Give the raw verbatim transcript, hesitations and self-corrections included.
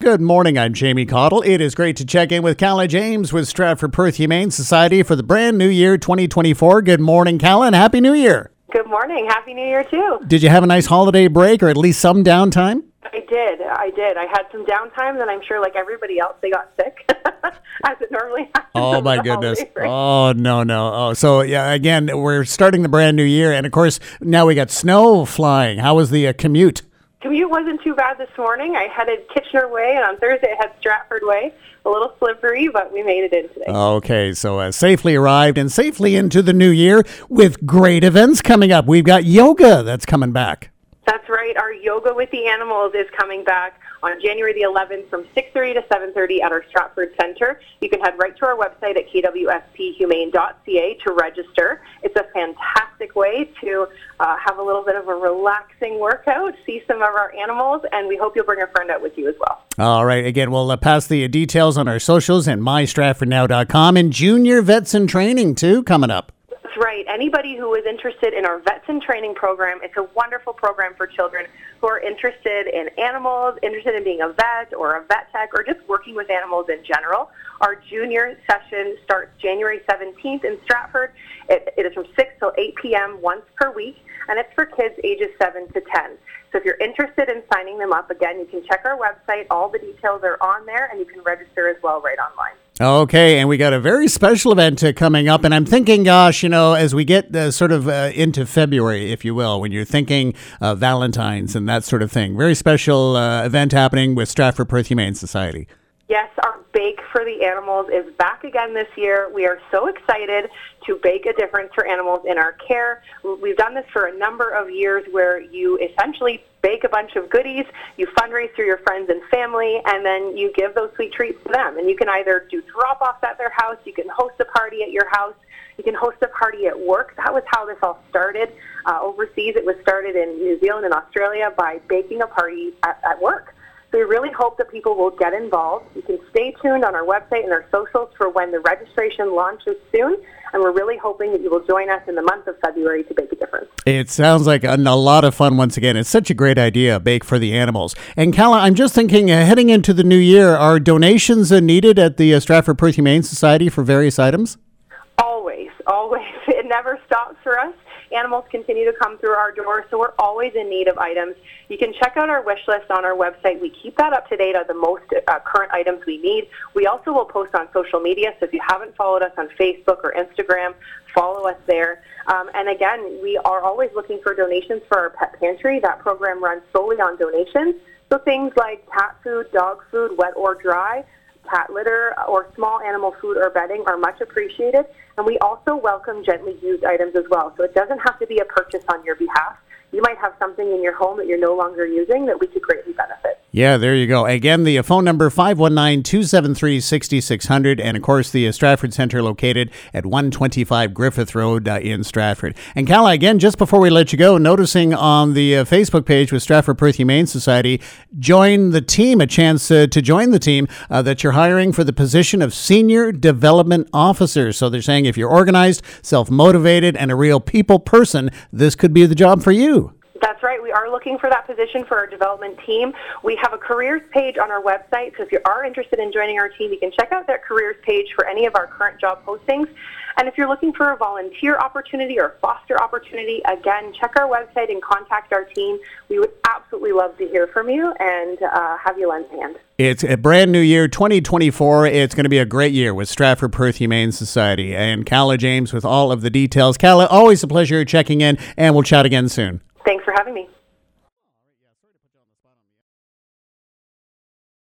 Good morning, I'm Jamie Cottle. It is great to check in with Calla James with Stratford Perth Humane Society for the brand new year twenty twenty-four. Good morning, Calla, and Happy New Year. Good morning. Happy New Year, too. Did you have a nice holiday break or at least some downtime? I did. I did. I had some downtime, and I'm sure like everybody else, they got sick, as it normally happens. Oh, my goodness. Oh, no, no. Oh, so, yeah, again, we're starting the brand new year, and, of course, now we got snow flying. How was the uh, commute? Commute wasn't too bad this morning. I headed Kitchener way, and on Thursday I had Stratford way. A little slippery, but we made it in today. Okay, so uh, safely arrived and safely into the new year with great events coming up. We've got yoga that's coming back. That's right. Our Yoga with the Animals is coming back on January the eleventh from six thirty to seven thirty at our Stratford Centre. You can head right to our website at k w s p humane dot c a to register. It's a fantastic way to uh, have a little bit of a relaxing workout, see some of our animals, and we hope you'll bring a friend out with you as well. All right. Again, we'll uh, pass the details on our socials and my stratford now dot com, and Junior Vets in Training, too, coming up. That's right. Anybody who is interested in our Vets in Training program, it's a wonderful program for children who are interested in animals, interested in being a vet or a vet tech, or just working with animals in general. Our junior session starts January seventeenth in Stratford. It, it is from six till eight p.m. once per week, and it's for kids ages seven to ten. So if you're interested in signing them up, again, you can check our website. All the details are on there, and you can register as well right online. Okay, and we got a very special event uh, coming up, and I'm thinking, gosh, you know, as we get uh, sort of uh, into February, if you will, when you're thinking uh, Valentine's and that sort of thing, very special uh, event happening with Stratford Perth Humane Society. Yes, our Bake for the Animals is back again this year. We are so excited to bake a difference for animals in our care. We've done this for a number of years where you essentially bake a bunch of goodies, you fundraise through your friends and family, and then you give those sweet treats to them. And you can either do drop-offs at their house, you can host a party at your house, you can host a party at work. That was how this all started. Uh, overseas, it was started in New Zealand and Australia by baking a party at, at work. So we really hope that people will get involved. You can stay tuned on our website and our socials for when the registration launches soon. And we're really hoping that you will join us in the month of February to make a difference. It sounds like a, a lot of fun once again. It's such a great idea, Bake for the Animals. And Calla, I'm just thinking, uh, heading into the new year, are donations uh, needed at the uh, Stratford Perth Humane Society for various items? Always, always. It never stops for us. Animals continue to come through our door, so we're always in need of items. You can check out our wish list on our website. We keep that up to date on the most uh, current items we need. We also will post on social media, so if you haven't followed us on Facebook or Instagram, follow us there. Um, and again, we are always looking for donations for our pet pantry. That program runs solely on donations. So things like cat food, dog food, wet or dry, cat litter, or small animal food or bedding are much appreciated. And we also welcome gently used items as well. So it doesn't have to be a purchase on your behalf. You might have something in your home that you're no longer using that we could greatly benefit. Yeah, there you go. Again, the phone number five one nine, two seven three, six six zero zero, and of course the Stratford Centre located at one twenty-five Griffith Road uh, in Stratford. And Calla, again, just before we let you go, noticing on the uh, Facebook page with Stratford Perth Humane Society, join the team, a chance uh, to join the team uh, that you're hiring for the position of Senior Development Officer. So they're saying if you're organized, self-motivated, and a real people person, this could be the job for you. That's right. We are looking for that position for our development team. We have a careers page on our website, so if you are interested in joining our team, you can check out that careers page for any of our current job postings. And if you're looking for a volunteer opportunity or foster opportunity, again, check our website and contact our team. We would absolutely love to hear from you and uh, have you lend a hand. It's a brand new year, twenty twenty-four. It's going to be a great year with Stratford Perth Humane Society. And Calla James with all of the details. Calla, always a pleasure checking in, and we'll chat again soon. Thanks for having me.